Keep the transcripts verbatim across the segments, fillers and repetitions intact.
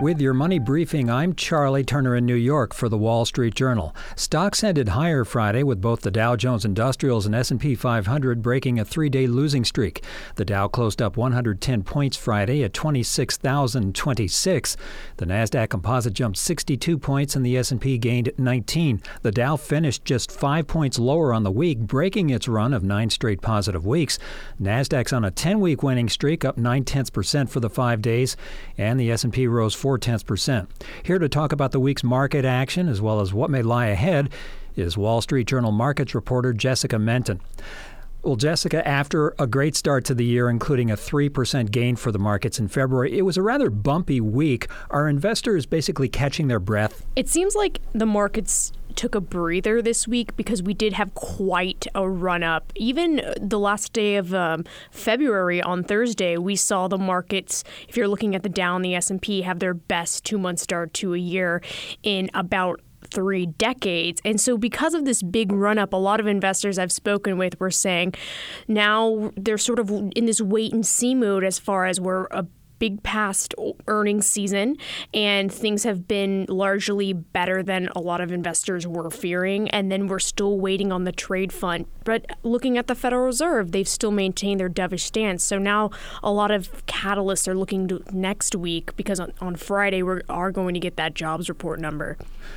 With your money briefing, I'm Charlie Turner in New York for the Wall Street Journal. Stocks ended higher Friday with both the Dow Jones Industrials and S and P five hundred breaking a three-day losing streak. The Dow closed up one hundred ten points Friday at twenty-six thousand twenty-six. The Nasdaq Composite jumped sixty-two points and the S and P gained nineteen. The Dow finished just five points lower on the week, breaking its run of nine straight positive weeks. Nasdaq's on a ten-week winning streak, up nine-tenths percent for the five days, and the S and P rose four-tenths percent. Here to talk about the week's market action as well as what may lie ahead is Wall Street Journal markets reporter Jessica Menton. Well, Jessica, after a great start to the year, including a three percent gain for the markets in February, it was a rather bumpy week. Are investors basically catching their breath? It seems like the markets took a breather this week because we did have quite a run up. Even the last day of um, February on Thursday, we saw the markets, if you're looking at the Dow and the S and P, have their best two-month start to a year in about three decades. And so because of this big run up, a lot of investors I've spoken with were saying now they're sort of in this wait and see mode as far as we're a big past earnings season, and things have been largely better than a lot of investors were fearing. And then we're still waiting on the trade front. But looking at the Federal Reserve, they've still maintained their dovish stance. So now a lot of catalysts are looking to next week because on, on Friday we are going to get that jobs report number.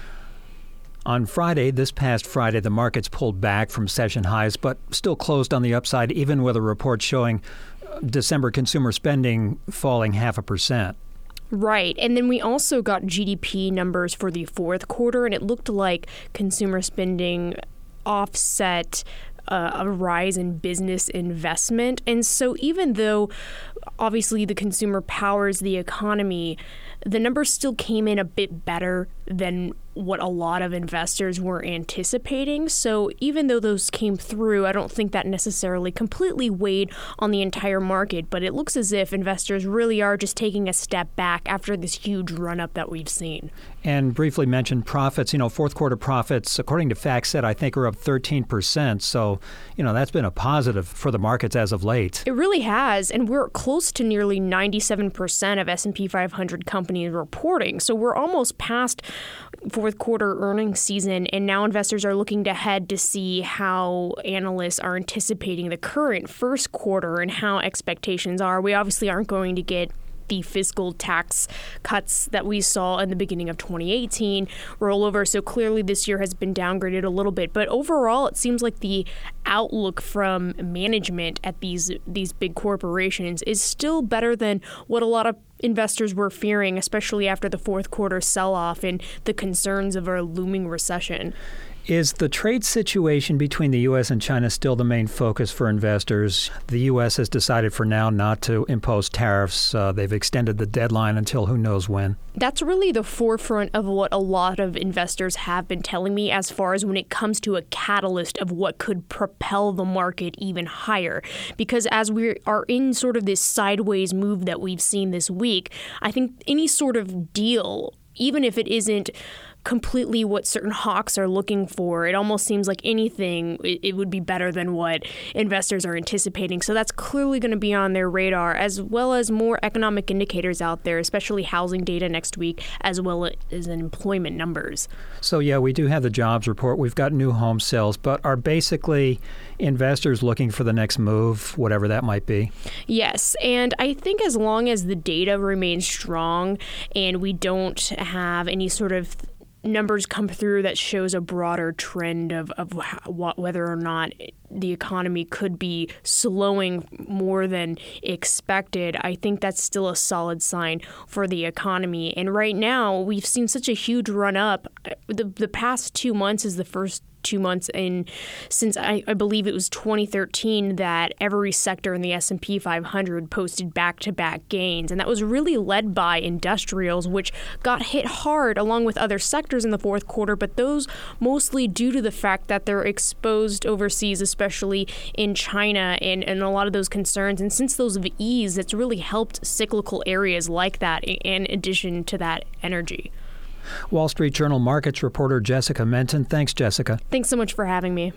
On Friday, this past Friday, the markets pulled back from session highs, but still closed on the upside, even with a report showing December consumer spending falling half a percent. Right. And then we also got G D P numbers for the fourth quarter, and it looked like consumer spending offset uh, a rise in business investment. And so even though obviously the consumer powers the economy, the numbers still came in a bit better than what a lot of investors were anticipating. So even though those came through, I don't think that necessarily completely weighed on the entire market, but it looks as if investors really are just taking a step back after this huge run-up that we've seen. And briefly mentioned profits. You know, fourth quarter profits, according to FactSet, I think are up thirteen percent. So, you know, that's been a positive for the markets as of late. It really has. And we're close to nearly ninety-seven percent of S and P five hundred companies reporting. So we're almost past fourth quarter earnings season, and now investors are looking ahead to see how analysts are anticipating the current first quarter and how expectations are. We obviously aren't going to get the fiscal tax cuts that we saw in the beginning of twenty eighteen roll over. So clearly this year has been downgraded a little bit. But overall, it seems like the outlook from management at these these big corporations is still better than what a lot of investors were fearing, especially after the fourth quarter sell-off and the concerns of a looming recession. Is the trade situation between the U S and China still the main focus for investors? The U S has decided for now not to impose tariffs. Uh, they've extended the deadline until who knows when. That's really the forefront of what a lot of investors have been telling me as far as when it comes to a catalyst of what could propel the market even higher. Because as we are in sort of this sideways move that we've seen this week, I think any sort of deal, even if it isn't completely what certain hawks are looking for, it almost seems like anything, it, it would be better than what investors are anticipating. So that's clearly going to be on their radar, as well as more economic indicators out there, especially housing data next week, as well as employment numbers. So yeah, we do have the jobs report. We've got new home sales, but are basically investors looking for the next move, whatever that might be? Yes, and I think as long as the data remains strong and we don't have any sort of numbers come through that shows a broader trend of, of how, whether or not the economy could be slowing more than expected, I think that's still a solid sign for the economy. And right now, we've seen such a huge run up. The, the past two months is the first two months in since I, I believe it was twenty thirteen that every sector in the S and P five hundred posted back-to-back gains. And that was really led by industrials, which got hit hard along with other sectors in the fourth quarter, but those mostly due to the fact that they're exposed overseas, especially in China, and, and a lot of those concerns. And since those have eased, it's really helped cyclical areas like that in addition to that energy. Wall Street Journal markets reporter Jessica Menton. Thanks, Jessica. Thanks so much for having me.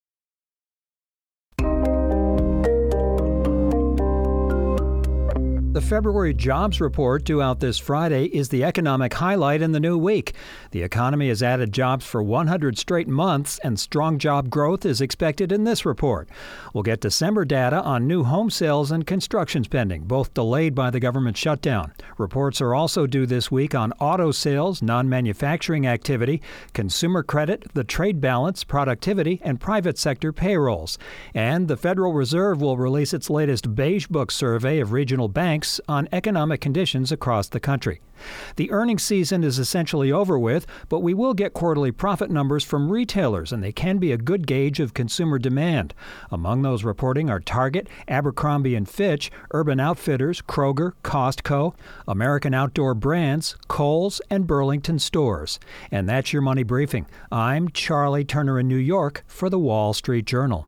The The February jobs report due out this Friday is the economic highlight in the new week. The economy has added jobs for one hundred straight months, and strong job growth is expected in this report. We'll get December data on new home sales and construction spending, both delayed by the government shutdown. Reports are also due this week on auto sales, non-manufacturing activity, consumer credit, the trade balance, productivity, and private sector payrolls. And the Federal Reserve will release its latest Beige Book survey of regional banks on economic conditions across the country. The earnings season is essentially over with, but we will get quarterly profit numbers from retailers, and they can be a good gauge of consumer demand. Among those reporting are Target, Abercrombie and Fitch, Urban Outfitters, Kroger, Costco, American Outdoor Brands, Kohl's, and Burlington Stores. And that's your Money Briefing. I'm Charlie Turner in New York for The Wall Street Journal.